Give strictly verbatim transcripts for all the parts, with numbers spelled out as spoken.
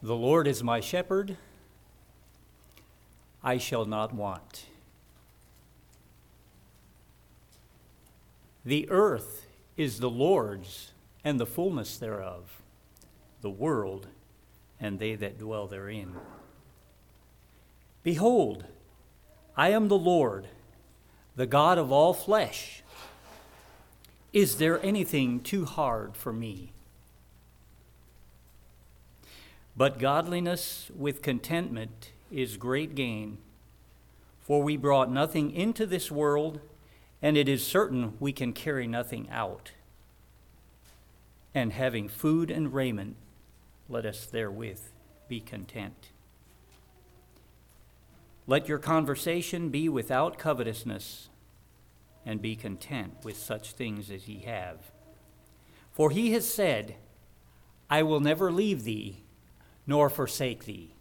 The Lord is my shepherd, I shall not want. The earth is the Lord's, and the fullness thereof, the world, and they that dwell therein. Behold, I am the Lord, the God of all flesh. Is there anything too hard for me? But godliness with contentment is great gain, for we brought nothing into this world, and it is certain we can carry nothing out. And having food and raiment, let us therewith be content. Let your conversation be without covetousness, and be content with such things as ye have. For he has said, I will never leave thee, nor forsake thee.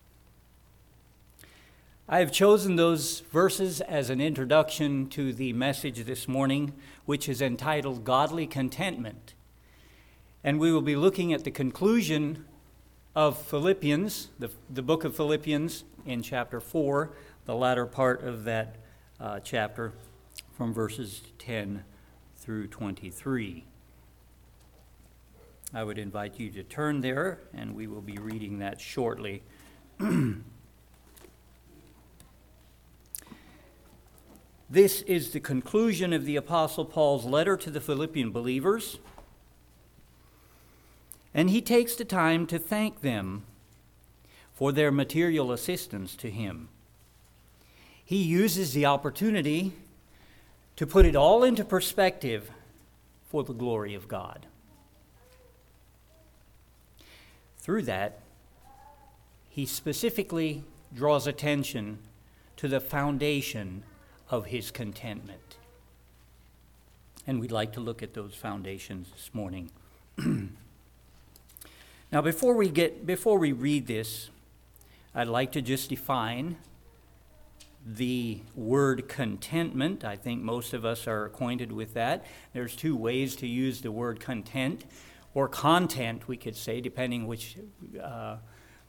I have chosen those verses as an introduction to the message this morning, which is entitled Godly Contentment. And we will be looking at the conclusion of Philippians, the, the book of Philippians in chapter four, the latter part of that uh, chapter from verses ten through twenty-three. I would invite you to turn there, and we will be reading that shortly. This is the conclusion of the Apostle Paul's letter to the Philippian believers, and he takes the time to thank them for their material assistance to him. He uses the opportunity to put it all into perspective for the glory of God. Through that, he specifically draws attention to the foundation of his contentment. And we'd like to look at those foundations this morning. Now, before we get before we read this, I'd like to just define the word contentment. I think most of us are acquainted with that. There's two ways to use the word content, or content, we could say, depending which uh,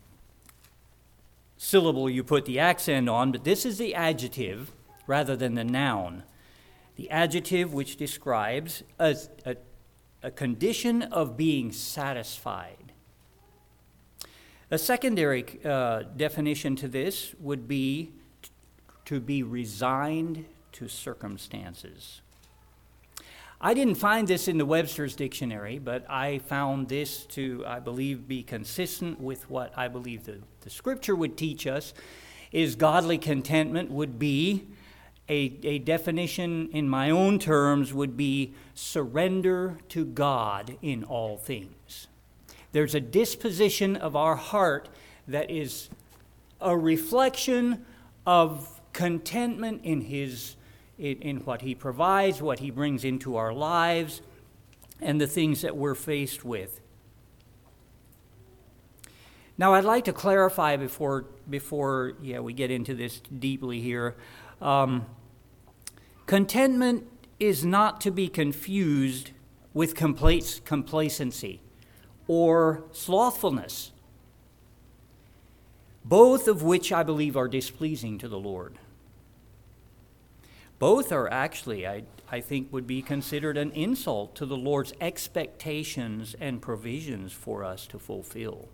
syllable you put the accent on. But this is the adjective rather than the noun. The adjective which describes a, a, a condition of being satisfied. A secondary uh, definition to this would be t- to be resigned to circumstances. I didn't find this in the Webster's Dictionary, but I found this to, I believe, be consistent with what I believe the, the Scripture would teach us, is godly contentment would be, a, a definition in my own terms would be surrender to God in all things. There's a disposition of our heart that is a reflection of contentment in His In, in what He provides, what He brings into our lives, and the things that we're faced with. Now, I'd like to clarify before before yeah we get into this deeply here. Um, contentment is not to be confused with complac- complacency or slothfulness, both of which I believe are displeasing to the Lord. Both are actually, I, I think, would be considered an insult to the Lord's expectations and provisions for us to fulfill.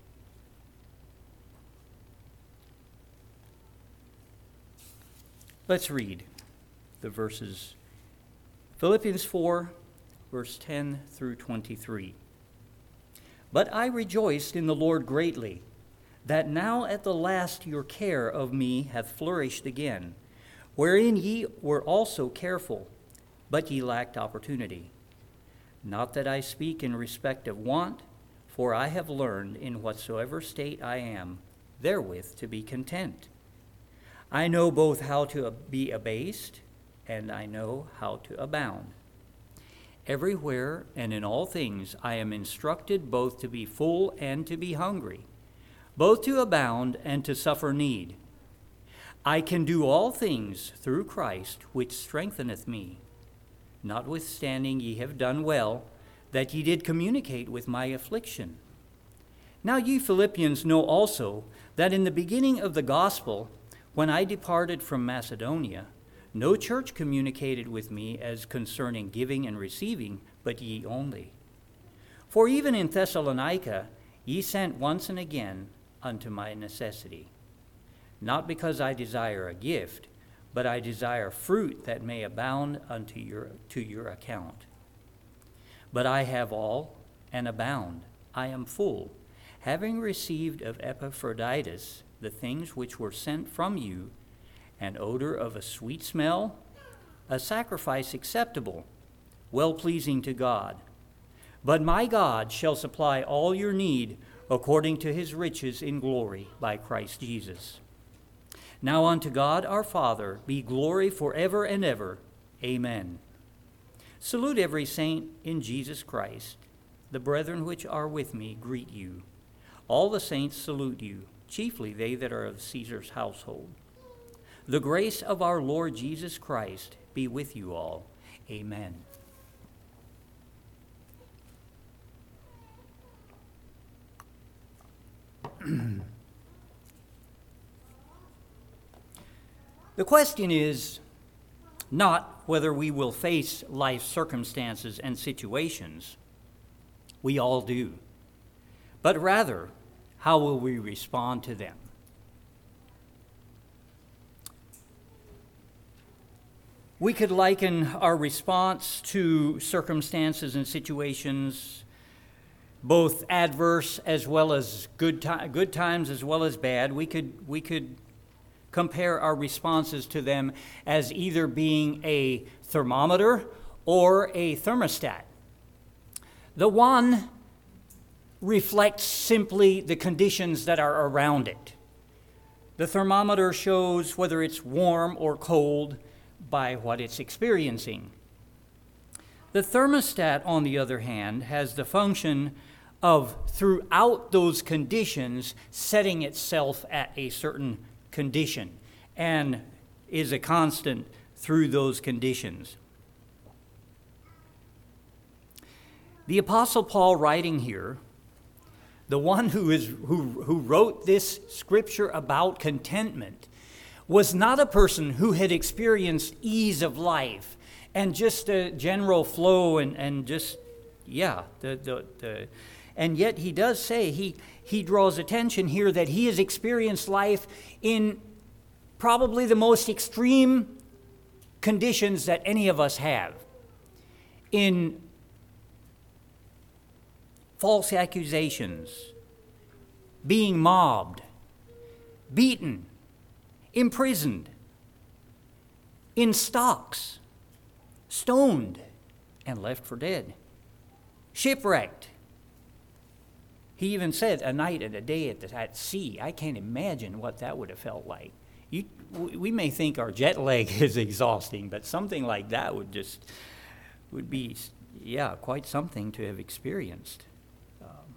Let's read the verses. Philippians four, verse ten through twenty-three. But I rejoiced in the Lord greatly, that now at the last your care of me hath flourished again, wherein ye were also careful, but ye lacked opportunity. Not that I speak in respect of want, for I have learned in whatsoever state I am, therewith to be content. I know both how to be abased, and I know how to abound. Everywhere and in all things I am instructed both to be full and to be hungry, both to abound and to suffer need. I can do all things through Christ, which strengtheneth me. Notwithstanding ye have done well, that ye did communicate with my affliction. Now ye Philippians know also that in the beginning of the gospel, when I departed from Macedonia, no church communicated with me as concerning giving and receiving, but ye only. For even in Thessalonica ye sent once and again unto my necessity. Not because I desire a gift, but I desire fruit that may abound unto your to your account. But I have all and abound. I am full, having received of Epaphroditus the things which were sent from you, an odor of a sweet smell, a sacrifice acceptable, well-pleasing to God. But my God shall supply all your need according to his riches in glory by Christ Jesus. Now unto God our Father be glory forever and ever. Amen. Salute every saint in Jesus Christ. The brethren which are with me greet you. All the saints salute you, chiefly they that are of Caesar's household. The grace of our Lord Jesus Christ be with you all. Amen. The question is not whether we will face life circumstances and situations. We all do. But rather, how will we respond to them? We could liken our response to circumstances and situations, both adverse as well as good, ti- good times as well as bad. We could, we could compare our responses to them as either being a thermometer or a thermostat. The one reflects simply the conditions that are around it. The thermometer shows whether it's warm or cold by what it's experiencing. The thermostat, on the other hand, has the function of, throughout those conditions, setting itself at a certain condition and is a constant through those conditions. The Apostle Paul, writing here, the one who is who, who wrote this scripture about contentment, was not a person who had experienced ease of life and just a general flow and, and just, yeah, the, the, the and yet he does say, he, he draws attention here that he has experienced life in probably the most extreme conditions that any of us have. In false accusations, being mobbed, beaten, imprisoned, in stocks, stoned, and left for dead, shipwrecked. He even said a night and a day at, the, at sea. I can't imagine what that would have felt like. You, we may think our jet lag is exhausting, but something like that would just, would be, yeah, quite something to have experienced. Um,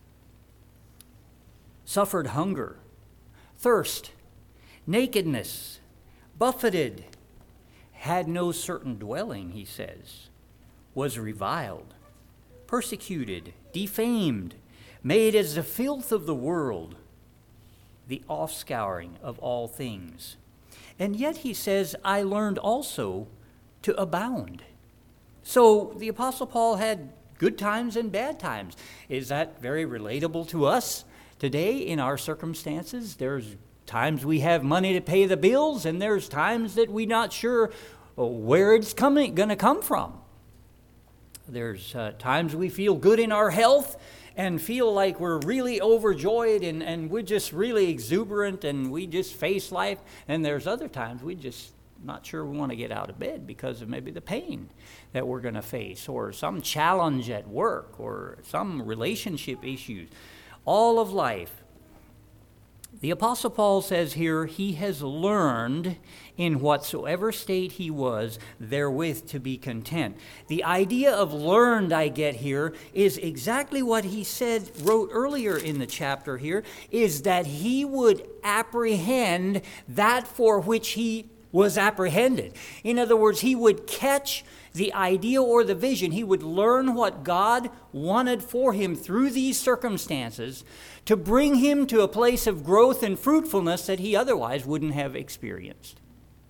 suffered hunger, thirst, nakedness, buffeted, had no certain dwelling, he says, was reviled, persecuted, defamed, made as the filth of the world, the offscouring of all things. And yet he says, I learned also to abound. So the Apostle Paul had good times and bad times. Is that very relatable to us today in our circumstances? There's times we have money to pay the bills, and there's times that we're not sure where it's coming, going to come from. There's uh, times we feel good in our health and feel like we're really overjoyed and, and we're just really exuberant and we just face life. And there's other times we just not sure we want to get out of bed because of maybe the pain that we're going to face or some challenge at work or some relationship issues. All of life. The Apostle Paul says here, he has learned in whatsoever state he was therewith to be content. The idea of learned I get here is exactly what he said, wrote earlier in the chapter here, is that he would apprehend that for which he was apprehended. In other words, he would catch the idea or the vision. He would learn what God wanted for him through these circumstances to bring him to a place of growth and fruitfulness that he otherwise wouldn't have experienced.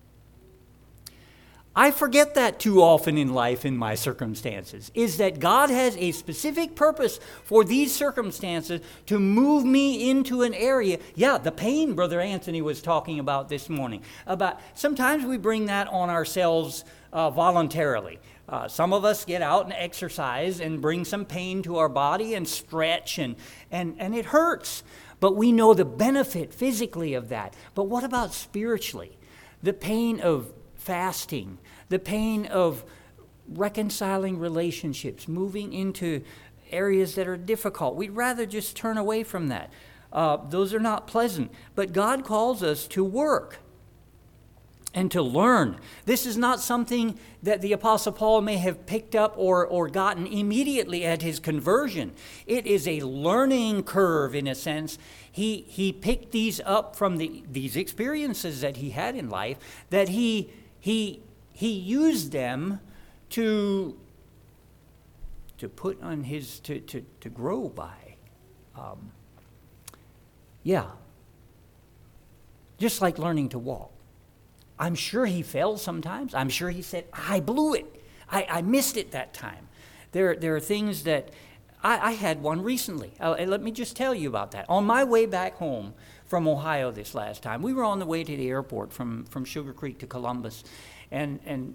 I forget that too often in life in my circumstances, is that God has a specific purpose for these circumstances to move me into an area. Yeah, the pain Brother Anthony was talking about this morning. About sometimes we bring that on ourselves uh, voluntarily. Uh, some of us get out and exercise and bring some pain to our body and stretch, and, and, and it hurts. But we know the benefit physically of that. But what about spiritually? The pain of fasting, the pain of reconciling relationships, moving into areas that are difficult. We'd rather just turn away from that. Uh, those are not pleasant. But God calls us to work and to learn. This is not something that the Apostle Paul may have picked up or, or gotten immediately at his conversion. It is a learning curve in a sense. He, he picked these up from the, these experiences that he had in life, that he He he used them to to put on his to to, to grow by. Um, yeah. Just like learning to walk. I'm sure he fell sometimes. I'm sure he said, I blew it. I, I missed it that time. There, there are things that I, I had one recently. Uh, let me just tell you about that. On my way back home from Ohio this last time, we were on the way to the airport from, from Sugar Creek to Columbus. And, and,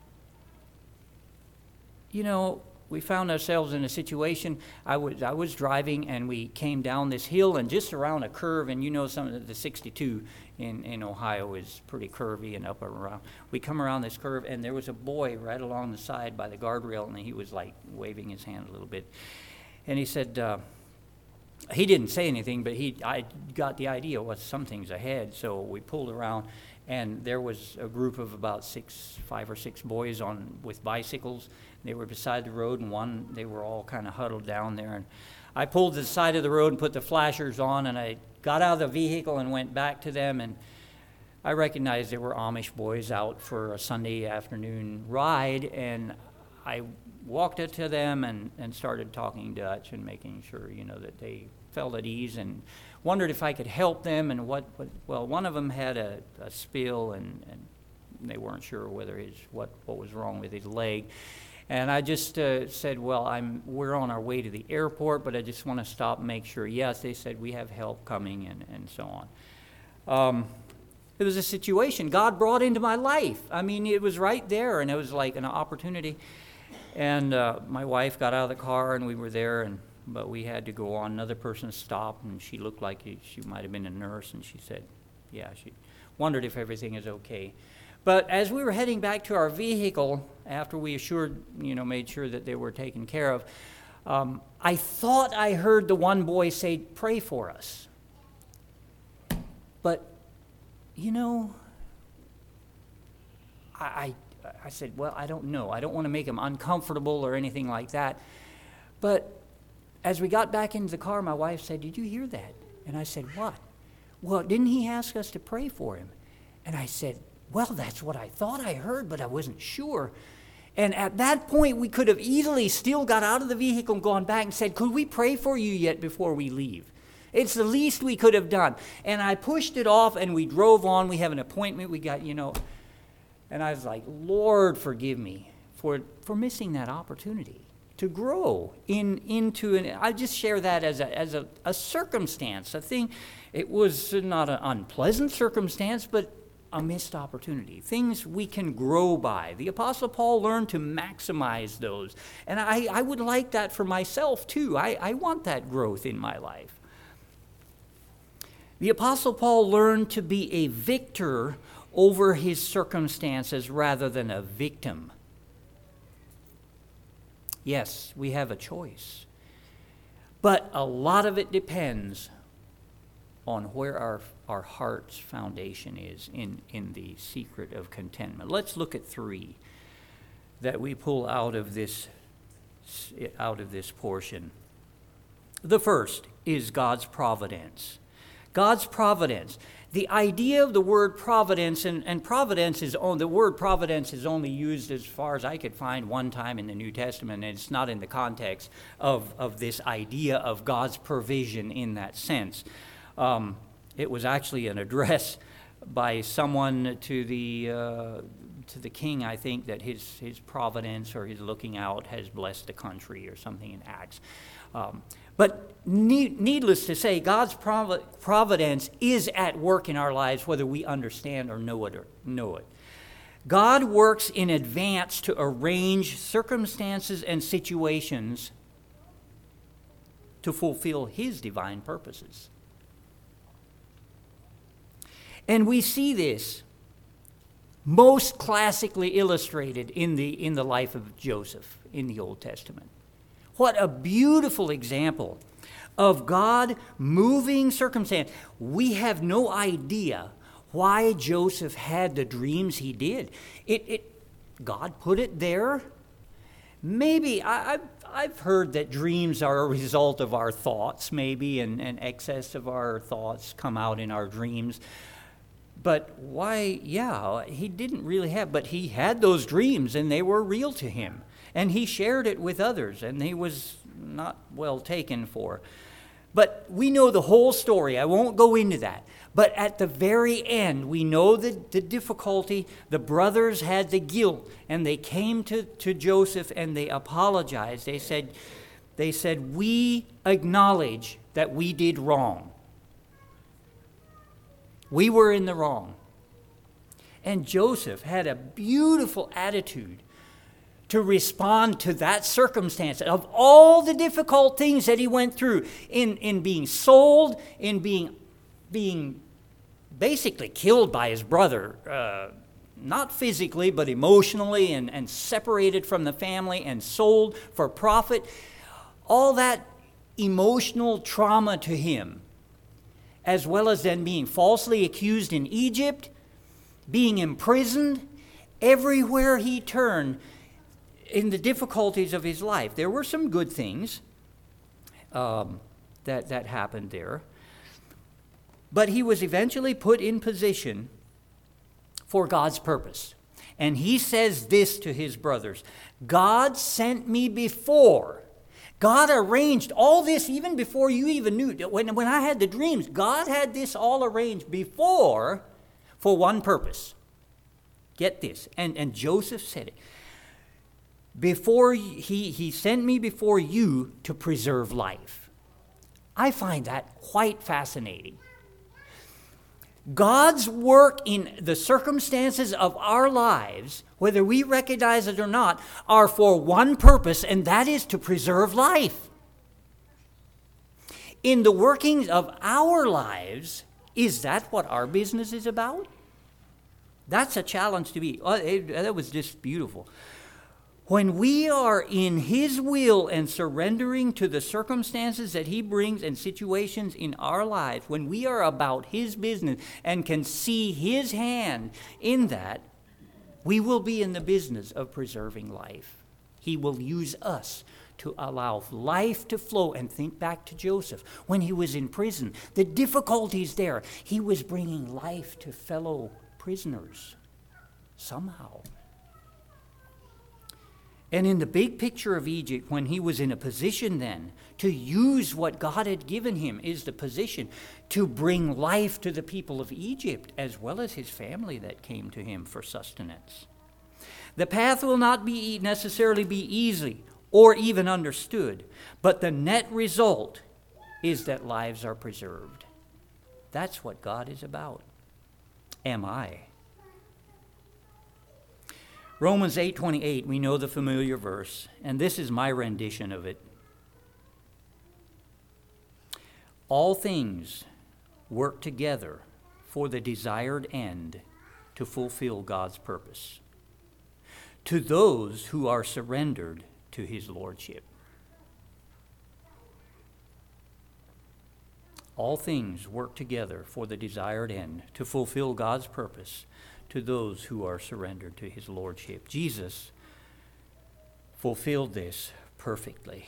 you know, we found ourselves in a situation. I was, I was driving, and we came down this hill and just around a curve. And you know, some of the sixty-two in, in Ohio is pretty curvy and up around. We come around this curve, and there was a boy right along the side by the guardrail, and he was like waving his hand a little bit. And he said, uh, he didn't say anything, but he, I got the idea, well, something's ahead. So we pulled around, and there was a group of about six, five or six boys on with bicycles. They were beside the road, and one, they were all kind of huddled down there. And I pulled to the side of the road and put the flashers on, and I got out of the vehicle and went back to them, and I recognized they were Amish boys out for a Sunday afternoon ride, and I walked up to them and, and started talking Dutch and making sure, you know, that they felt at ease, and wondered if I could help them. And what, what well, one of them had a, a spill, and, and they weren't sure whether his what, what was wrong with his leg. And I just uh, said, well, I'm we're on our way to the airport, but I just want to stop and make sure. Yes, they said, we have help coming, and, and so on. Um, it was a situation God brought into my life. I mean, it was right there, and it was like an opportunity. And uh, my wife got out of the car, and we were there, and but we had to go on. Another person stopped, and she looked like she might have been a nurse, and she said, yeah, she wondered if everything is okay. But as we were heading back to our vehicle, after we assured, you know, made sure that they were taken care of, um, I thought I heard the one boy say, pray for us. But, you know, I, I, I said, well, I don't know. I don't want to make him uncomfortable or anything like that. But as we got back into the car, my wife said, did you hear that? And I said, what? Well, didn't he ask us to pray for him? And I said, well, that's what I thought I heard, but I wasn't sure. And at that point, we could have easily still got out of the vehicle and gone back and said, could we pray for you yet before we leave? It's the least we could have done. And I pushed it off, and we drove on. We have an appointment. We got, you know, and I was like, Lord, forgive me for, for missing that opportunity to grow in into an, I just share that as a as a, a circumstance, a thing. It was not an unpleasant circumstance, but a missed opportunity, things we can grow by. The Apostle Paul learned to maximize those. And I, I would like that for myself too. I, I want that growth in my life. The Apostle Paul learned to be a victor over his circumstances rather than a victim. Yes, we have a choice. But a lot of it depends on where our our heart's foundation is in, in the secret of contentment. Let's look at three that we pull out of this out of this portion. The first is God's providence. God's providence. the idea of the word providence, and, and providence is on, the word providence is only used, as far as I could find, one time in the New Testament, and it's not in the context of, of this idea of God's provision in that sense. Um, it was actually an address by someone to the uh, to the king, I think, that his, his providence or his looking out has blessed the country or something in Acts. Um, but need, needless to say, God's provi- providence is at work in our lives, whether we understand or know it or know it. God works in advance to arrange circumstances and situations to fulfill his divine purposes. And we see this most classically illustrated in the in the life of Joseph in the Old Testament. What a beautiful example of God moving circumstance. We have no idea why Joseph had the dreams he did. It, it God put it there. Maybe I, I've, I've heard that dreams are a result of our thoughts, maybe, and, and excess of our thoughts come out in our dreams. But why, yeah, he didn't really have, but he had those dreams and they were real to him. And he shared it with others and he was not well taken for. But we know the whole story. I won't go into that. But at the very end, we know the, the difficulty. The brothers had the guilt and they came to, to Joseph and they apologized. They said, they said, we acknowledge that we did wrong. We were in the wrong. And Joseph had a beautiful attitude to respond to that circumstance. Of all the difficult things that he went through, in, in being sold, in being, being basically killed by his brother, uh, not physically, but emotionally, and, and separated from the family and sold for profit, all that emotional trauma to him, as well as then being falsely accused in Egypt, being imprisoned, everywhere he turned in the difficulties of his life. There were some good things um, that, that happened there. But he was eventually put in position for God's purpose. And he says this to his brothers, God sent me before. God arranged all this even before you even knew. When, when I had the dreams, God had this all arranged before for one purpose. Get this. And, and Joseph said it. Before he, he sent me before you to preserve life. I find that quite fascinating. God's work in the circumstances of our lives, whether we recognize it or not, are for one purpose, and that is to preserve life. In the workings of our lives, is that what our business is about? That's a challenge to be. Oh, it, that was just beautiful. When we are in his will and surrendering to the circumstances that he brings and situations in our lives, when we are about his business and can see his hand in that, we will be in the business of preserving life. He will use us to allow life to flow. And think back to Joseph when he was in prison. The difficulties there, he was bringing life to fellow prisoners somehow. And in the big picture of Egypt, when he was in a position then to use what God had given him, is the position to bring life to the people of Egypt, as well as his family that came to him for sustenance. The path will not be necessarily be easy or even understood, but the net result is that lives are preserved. That's what God is about. Am I? Romans eight twenty-eight, we know the familiar verse, and this is my rendition of it. All things work together for the desired end to fulfill God's purpose, to those who are surrendered to his lordship. All things work together for the desired end to fulfill God's purpose, to those who are surrendered to his lordship. Jesus fulfilled this perfectly.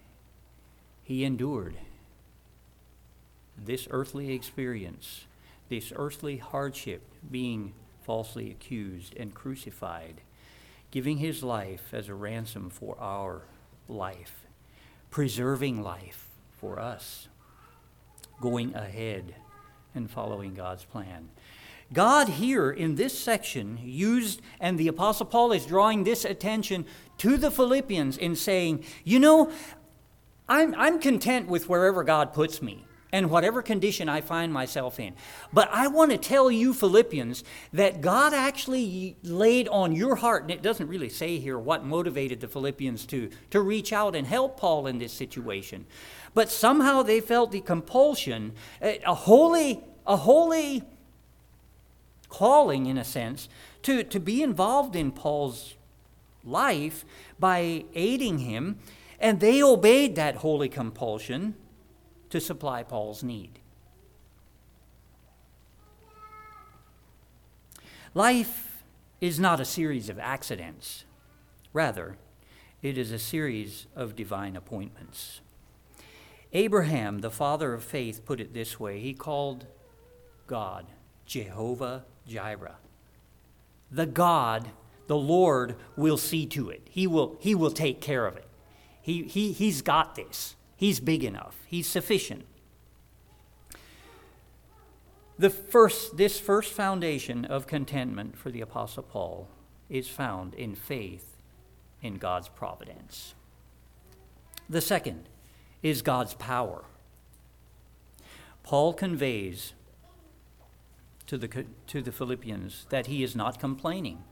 He endured this earthly experience, this earthly hardship, being falsely accused and crucified, giving his life as a ransom for our life, preserving life for us, going ahead and following God's plan. God here in this section used, and the Apostle Paul is drawing this attention to the Philippians in saying, you know, I'm, I'm content with wherever God puts me and whatever condition I find myself in. But I want to tell you, Philippians, that God actually laid on your heart, and it doesn't really say here what motivated the Philippians to, to reach out and help Paul in this situation. But somehow they felt the compulsion, a holy, a holy calling, in a sense, to, to be involved in Paul's life by aiding him, and they obeyed that holy compulsion to supply Paul's need. Life is not a series of accidents. Rather, it is a series of divine appointments. Abraham, the father of faith, put it this way. He called God Jehovah Jireh. The God, the Lord, will see to it. He will, he will take care of it. He, he, he's got this. He's big enough. He's sufficient. The first, this first foundation of contentment for the Apostle Paul is found in faith in God's providence. The second is God's power. Paul conveys to the, to the Philippians that he is not complaining.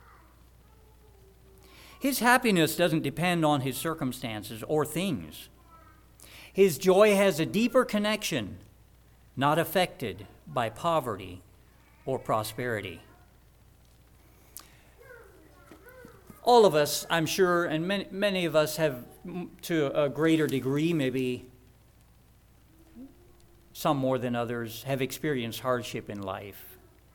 His happiness doesn't depend on his circumstances or things. His joy has a deeper connection, not affected by poverty or prosperity. All of us, I'm sure, and many, many of us have, to a greater degree, maybe some more than others, have experienced hardship in life,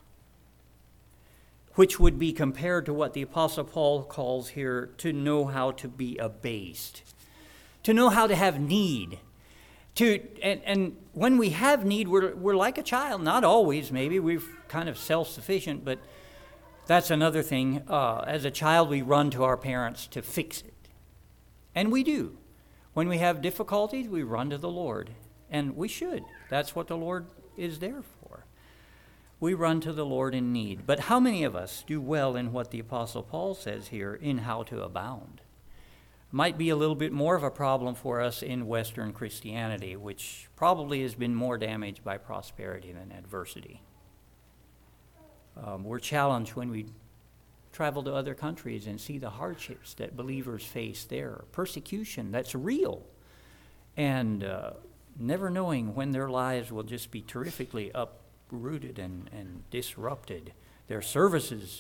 which would be compared to what the Apostle Paul calls here to know how to be abased, to know how to have need. To, and, and when we have need, we're, we're like a child. Not always, maybe. We're kind of self-sufficient, but that's another thing. Uh, as a child, we run to our parents to fix it. And we do. When we have difficulties, we run to the Lord. And we should. That's what the Lord is there for. We run to the Lord in need. But how many of us do well in what the Apostle Paul says here, in how to abound? Might be a little bit more of a problem for us in Western Christianity, which probably has been more damaged by prosperity than adversity. Um, we're challenged when we travel to other countries and see the hardships that believers face there, persecution that's real, and uh, never knowing when their lives will just be terrifically uprooted and, and disrupted, their services.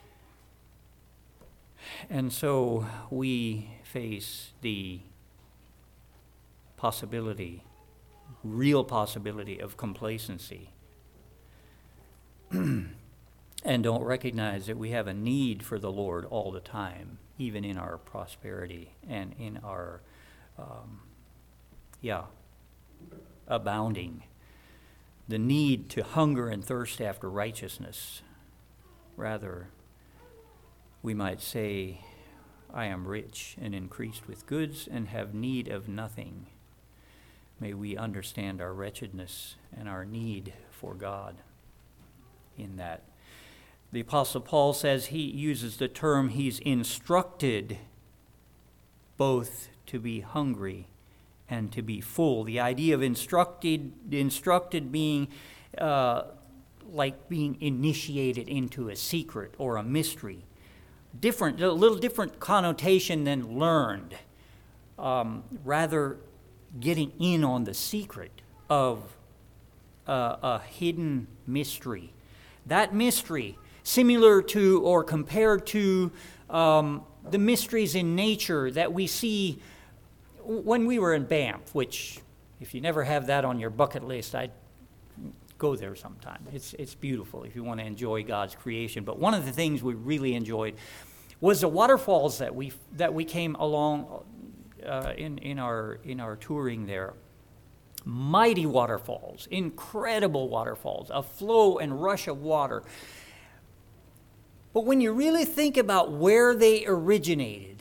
And so we face the possibility, real possibility of complacency, and don't recognize that we have a need for the Lord all the time, even in our prosperity and in our, um, yeah, abounding. The need to hunger and thirst after righteousness. Rather, we might say, I am rich and increased with goods and have need of nothing. May we understand our wretchedness and our need for God in that. The Apostle Paul says he uses the term he's instructed both to be hungry and to be full. The idea of instructed, instructed being uh, like being initiated into a secret or a mystery. Different, a little different connotation than learned. Um, rather, getting in on the secret of uh, a hidden mystery. That mystery, similar to or compared to um, the mysteries in nature that we see when we were in Banff, which, if you never have that on your bucket list, I'd go there sometime. It's it's beautiful if you want to enjoy God's creation. But one of the things we really enjoyed was the waterfalls that we that we came along uh, in in our in our touring there. Mighty waterfalls, incredible waterfalls, a flow and rush of water. But when you really think about where they originated,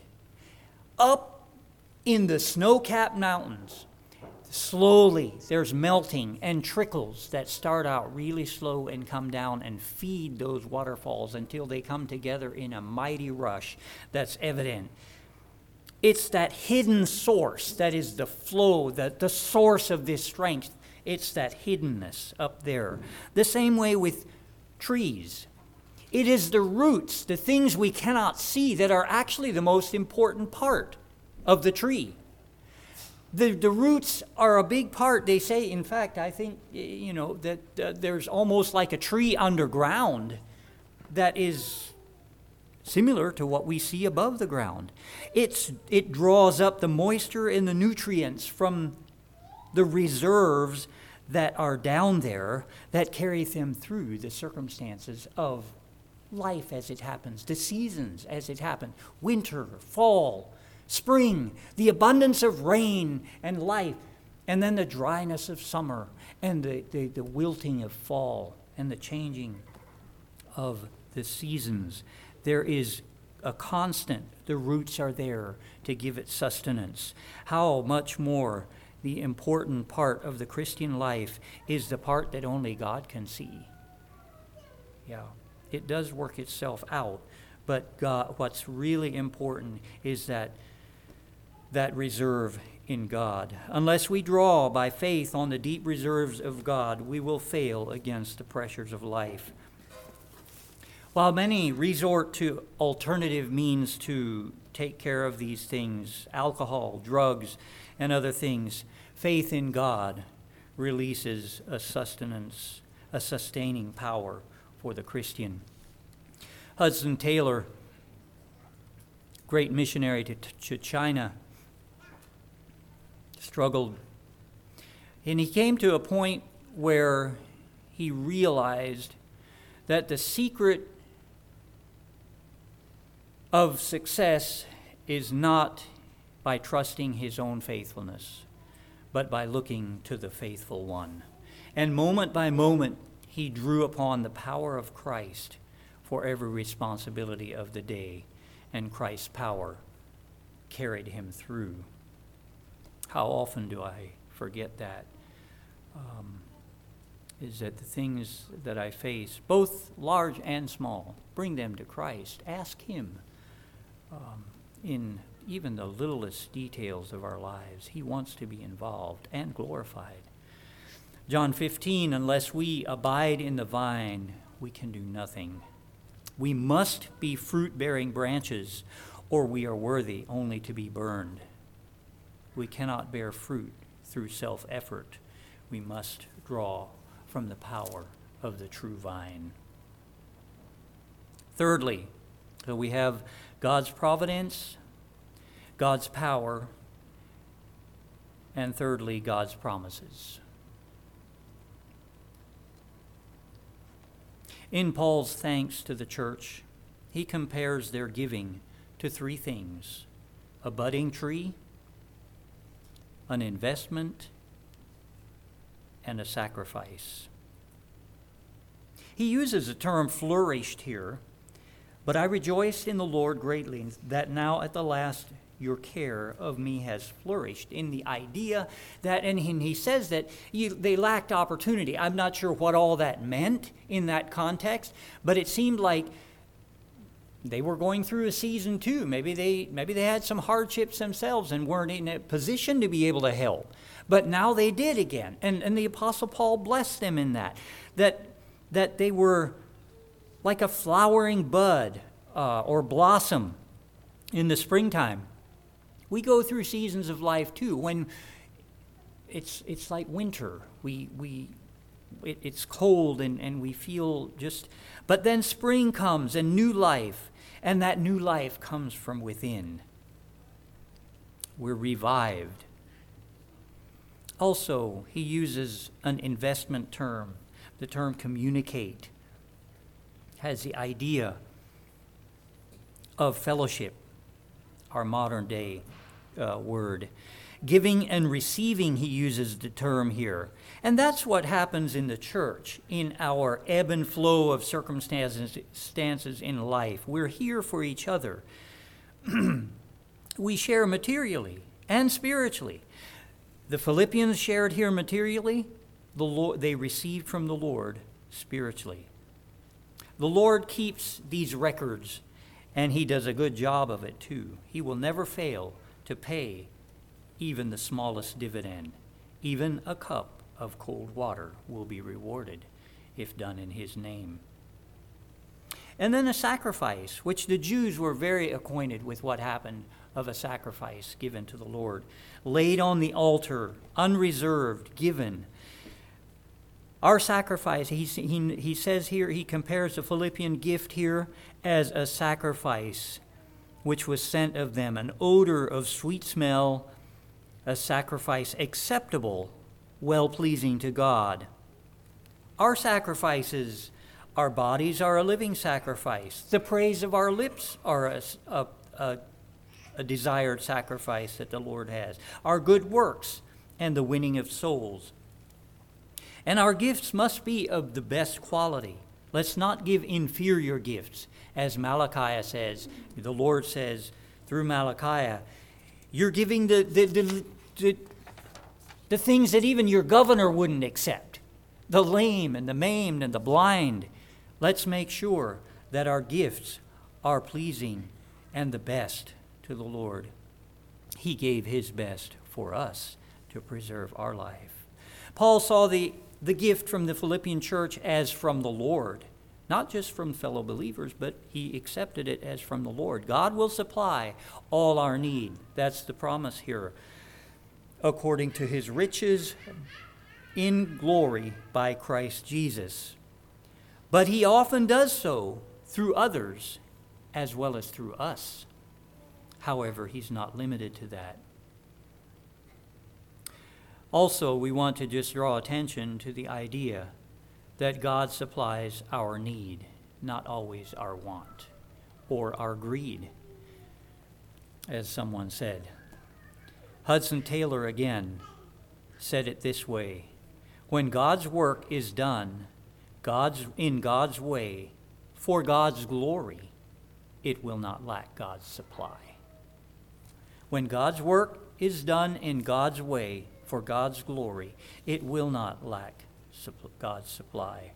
up in the snow-capped mountains, slowly there's melting and trickles that start out really slow and come down and feed those waterfalls until they come together in a mighty rush that's evident. It's that hidden source that is the flow, the, the source of this strength. It's that hiddenness up there. The same way with trees. It is the roots, the things we cannot see, that are actually the most important part of the tree. The, the roots are a big part. They say, in fact, I think, you know, that uh, there's almost like a tree underground that is similar to what we see above the ground. It's, it draws up the moisture and the nutrients from the reserves that are down there that carry them through the circumstances of life as it happens, the seasons as it happens, winter, fall, spring, the abundance of rain and life, and then the dryness of summer, and the, the, the wilting of fall, and the changing of the seasons. There is a constant, the roots are there to give it sustenance. How much more the important part of the Christian life is the part that only God can see. Yeah, it does work itself out, but God, what's really important is that that reserve in God. Unless we draw by faith on the deep reserves of God, we will fail against the pressures of life. While many resort to alternative means to take care of these things, alcohol, drugs, and other things, faith in God releases a sustenance, a sustaining power for the Christian. Hudson Taylor, great missionary to, to China, struggled. And he came to a point where he realized that the secret of success is not by trusting his own faithfulness, but by looking to the faithful one. And moment by moment, he drew upon the power of Christ for every responsibility of the day, and Christ's power carried him through. How often do I forget that? Um, is that the things that I face, both large and small, bring them to Christ. Ask him um, in even the littlest details of our lives. He wants to be involved and glorified. John fifteen, unless we abide in the vine, we can do nothing. We must be fruit-bearing branches, or we are worthy only to be burned. We cannot bear fruit through self-effort. We must draw from the power of the true vine. Thirdly, so we have God's providence, God's power, and thirdly, God's promises. In Paul's thanks to the church, he compares their giving to three things: a budding tree, an investment, and a sacrifice. He uses the term flourished here, but I rejoiced in the Lord greatly that now at the last your care of me has flourished, in the idea that, and he says that you, they lacked opportunity. I'm not sure what all that meant in that context, but it seemed like they were going through a season too. Maybe they maybe they had some hardships themselves and weren't in a position to be able to help. But now they did again. And, and the Apostle Paul blessed them in that. That, that they were like a flowering bud uh, or blossom in the springtime. We go through seasons of life too when it's it's like winter. We we it, it's cold and, and we feel just, but then spring comes and new life, and that new life comes from within. We're revived. Also, he uses an investment term. The term communicate has the idea of fellowship, our modern day uh, word. Giving and receiving, he uses the term here. And that's what happens in the church, in our ebb and flow of circumstances stances in life. We're here for each other. We share materially and spiritually. The Philippians shared here materially. The Lord, they received from the Lord spiritually. The Lord keeps these records, and he does a good job of it too. He will never fail to pay even the smallest dividend. Even a cup of cold water will be rewarded if done in his name. And then a sacrifice, which the Jews were very acquainted with what happened of a sacrifice given to the Lord. Laid on the altar, unreserved, given. Our sacrifice, he, he, he says here, he compares the Philippian gift here as a sacrifice which was sent of them, an odor of sweet smell, a sacrifice acceptable, well-pleasing to God. Our sacrifices, our bodies are a living sacrifice. The praise of our lips are a, a, a, a desired sacrifice that the Lord has. Our good works and the winning of souls. And our gifts must be of the best quality. Let's not give inferior gifts. As Malachi says, the Lord says through Malachi, you're giving the, the, the, the, the things that even your governor wouldn't accept. The lame and the maimed and the blind. Let's make sure that our gifts are pleasing and the best to the Lord. He gave his best for us to preserve our life. Paul saw the, the gift from the Philippian church as from the Lord, not just from fellow believers, but he accepted it as from the Lord. God will supply all our need. That's the promise here. According to his riches in glory by Christ Jesus. But he often does so through others as well as through us. However, he's not limited to that. Also, we want to just draw attention to the idea that God supplies our need, not always our want or our greed, as someone said. Hudson Taylor again said it this way: when God's work is done God's in God's way for God's glory, it will not lack God's supply. When God's work is done in God's way for God's glory, it will not lack God's supply.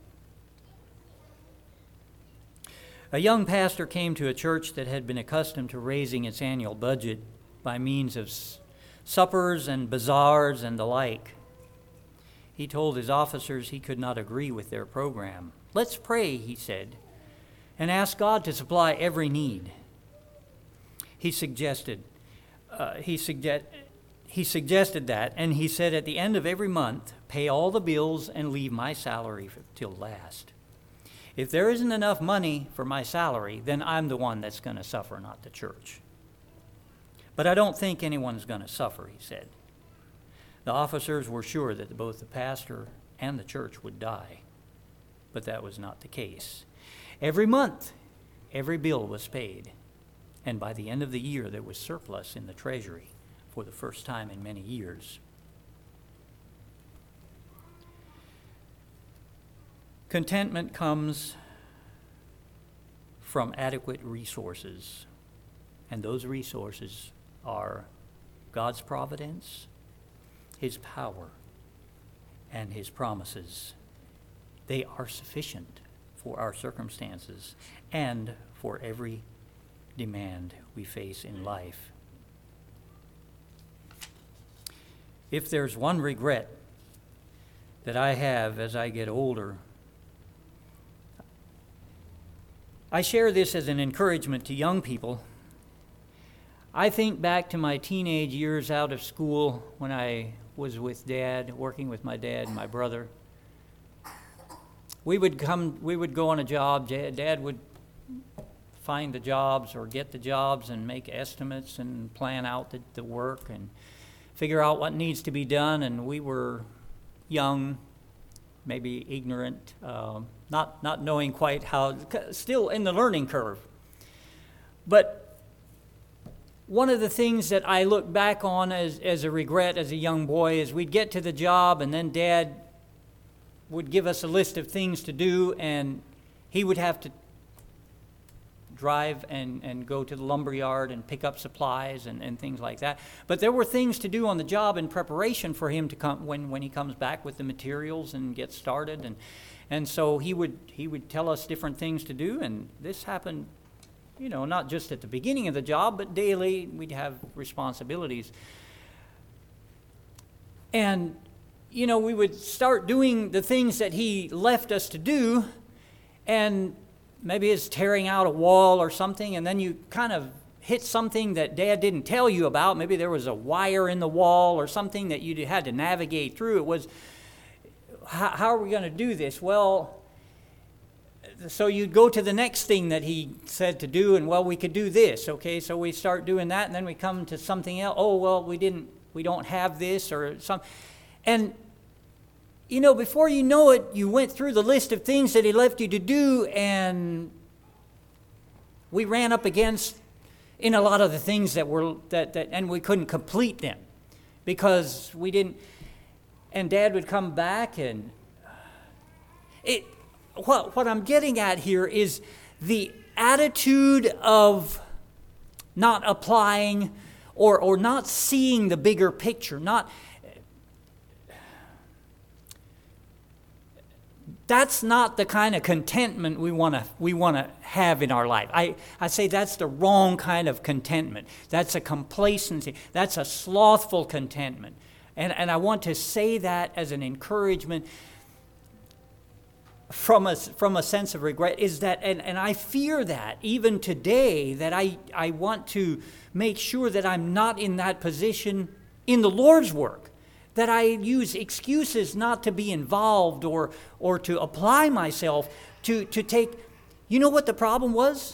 A young pastor came to a church that had been accustomed to raising its annual budget by means of suppers and bazaars and the like. He told his officers he could not agree with their program. Let's pray, he said, and ask God to supply every need. He suggested, uh, he, suggest, he suggested that, and he said at the end of every month, pay all the bills and leave my salary for, till last. If there isn't enough money for my salary, then I'm the one that's going to suffer, not the church. But I don't think anyone's going to suffer, he said. The officers were sure that both the pastor and the church would die, but that was not the case. Every month, every bill was paid, and by the end of the year, there was surplus in the treasury for the first time in many years. Contentment comes from adequate resources, and those resources are God's providence, his power, and his promises. They are sufficient for our circumstances and for every demand we face in life. If there's one regret that I have as I get older, I share this as an encouragement to young people. I think back to my teenage years out of school when I was with Dad, working with my dad and my brother. We would come, we would go on a job. Dad would find the jobs or get the jobs and make estimates and plan out the, the work and figure out what needs to be done. And we were young, maybe ignorant, um, not not knowing quite how, still in the learning curve. But one of the things that I look back on as, as a regret as a young boy is we'd get to the job and then Dad would give us a list of things to do, and he would have to drive and, and go to the lumber yard and pick up supplies and, and things like that. But there were things to do on the job in preparation for him to come when, when he comes back with the materials and gets started. And and so he would he would tell us different things to do, and this happened, you know, not just at the beginning of the job, but daily we'd have responsibilities. And, you know, we would start doing the things that he left us to do, and maybe it's tearing out a wall or something, and then you kind of hit something that Dad didn't tell you about. Maybe there was a wire in the wall or something that you had to navigate through. It was, how, how are we going to do this? Well, so you'd go to the next thing that he said to do, and well, we could do this, okay? So we start doing that, and then we come to something else. Oh, well, we didn't, we don't have this or some, and you know, before you know it, you went through the list of things that he left you to do, and we ran up against in a lot of the things that were that that, and we couldn't complete them because we didn't. And Dad would come back, and it. What what I'm getting at here is the attitude of not applying or or not seeing the bigger picture, not. That's not the kind of contentment we want to we want to have in our life. I, I say that's the wrong kind of contentment. That's a complacency. That's a slothful contentment. And, and I want to say that as an encouragement from a, from a sense of regret, is that, and, and I fear that even today, that I, I want to make sure that I'm not in that position in the Lord's work. That I use excuses not to be involved or or to apply myself to, to take. You know what the problem was?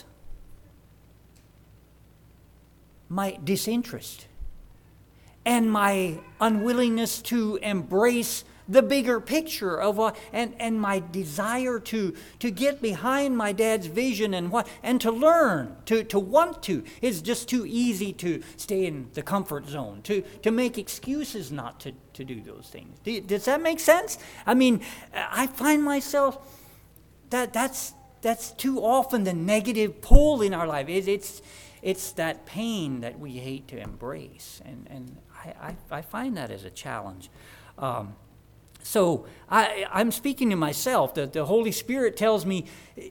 My disinterest and my unwillingness to embrace the bigger picture of what, and, and my desire to, to get behind my Dad's vision and what and to learn, to, to want to. It's just too easy to stay in the comfort zone, to, to make excuses not to, to do those things. Do, does that make sense? I mean, I find myself, that that's that's too often the negative pull in our life. It, it's it's that pain that we hate to embrace. And, and I, I, I find that as a challenge. Um, So I, I'm speaking to myself. The, the Holy Spirit tells me,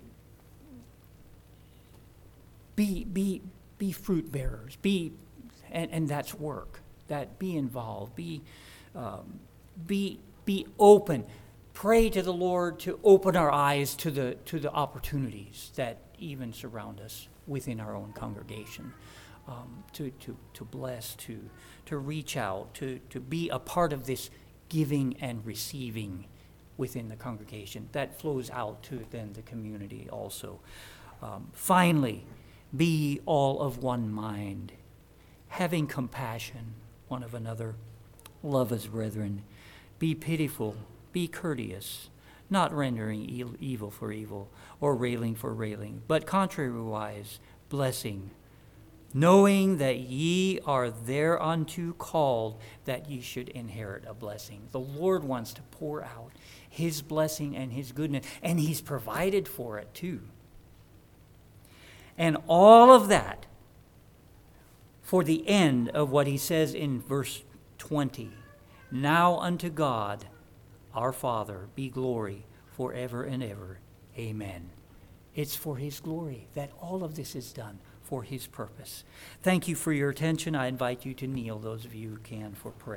be be be fruit bearers. Be, and, and that's work. That be involved. Be um, be be open. Pray to the Lord to open our eyes to the to the opportunities that even surround us within our own congregation. Um, to to to bless. To to reach out. To to be a part of this giving and receiving within the congregation. That flows out to then the community also. Um, finally, be all of one mind, having compassion one of another, love as brethren, be pitiful, be courteous, not rendering e- evil for evil or railing for railing, but contrariwise blessing, knowing that ye are thereunto called, that ye should inherit a blessing. The Lord wants to pour out his blessing and his goodness, and he's provided for it too. And all of that for the end of what he says in verse twenty. Now unto God, our Father, be glory forever and ever. Amen. It's for his glory that all of this is done, for his purpose. Thank you for your attention. I invite you to kneel, those of you who can, for prayer.